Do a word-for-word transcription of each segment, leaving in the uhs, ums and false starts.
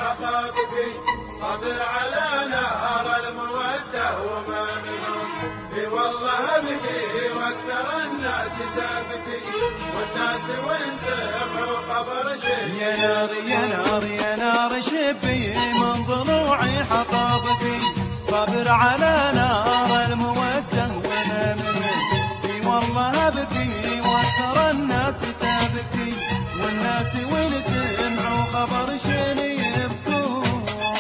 خطابك صبر على نهر المودة وما منهم. اي والله ابكي واكثر الناس تبكي والناس وين سمعوا خبر شيء. يا نار يا نار يا نار شبي من ضلوعي حطابك صبر على نار المودة وما منهم. اي والله ابكي واكثر الناس تبكي والناس وين سمعوا خبر شين يبكون.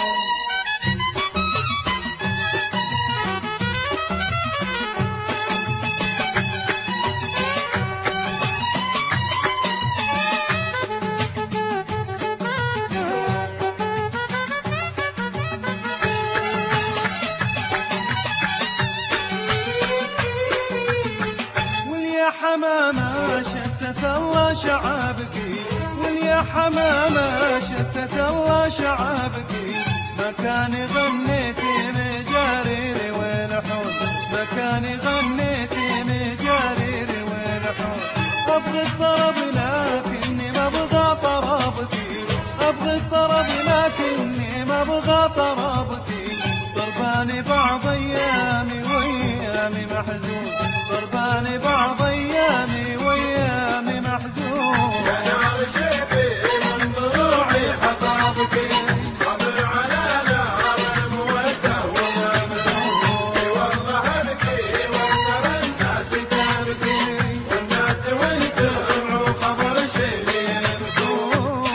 واليا حمامة شتت الله شعابك واليا حمامة شتت الله شعابك مكاني غنيتي مجاريري والحون مكاني غنيتي مجاريري والحون. ابغي الطرب لكني ما ابغى طربك ابغي الطرب لكني ما ابغى طربك. ضرباني بعض ايامي وايامي محزون ضرباني بعض ايامي وايامي محزون. يا نار شبي من ضلوعي حطابك صبر على نهر المودة وما منهم. اي والله ابكي واكثر الناس تبكي والناس وين سمعوا خبر شيء يبكون.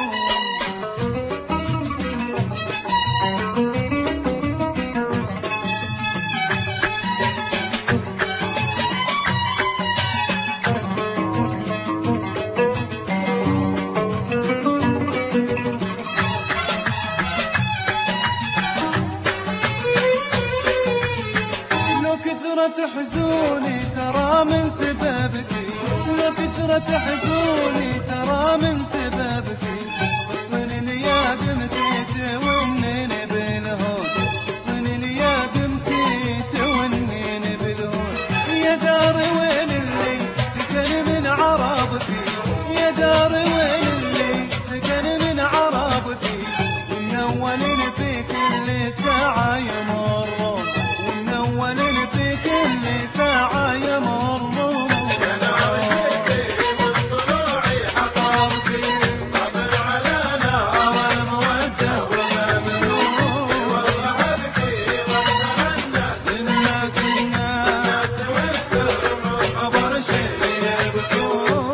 كثرة حزوني ترى من سببك لو كثرة حزوني ترى من سببك. خصني اليادم تونيني بالهون خصني اليادم تونيني بالهون. يا داري وين اللي سكن من عرابك يا داري وين اللي سكن من عرابك. ومنولين في كل ساعة يمرون ومنولين في كل ساعة يمرون. يا نار شبي من ضلوعي حطابك صبر على نهر المودة وما منهم. اي والله ابكي واكثر الناس الناس الناس الناس وين سمعوا خبر شيء يبكون.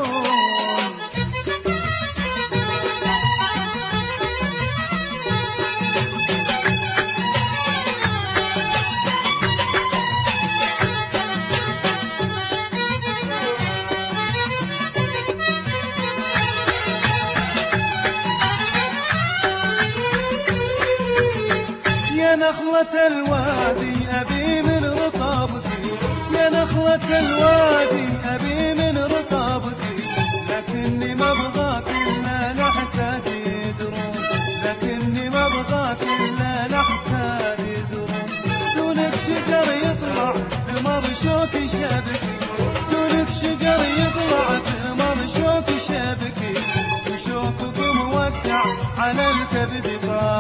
يا نخلة الوادي أبي من رطابك يا نخلة الوادي أبي من رطابك. لكني ما أبغاك إلا لحساد يدرون لكني ما أبغاك إلا لحساد يدرون. دونك شجر يطلع ثمر شوك شابكي دونك شجر يطلع ثمر شوك شابكي وشوكك موقع على الكبد.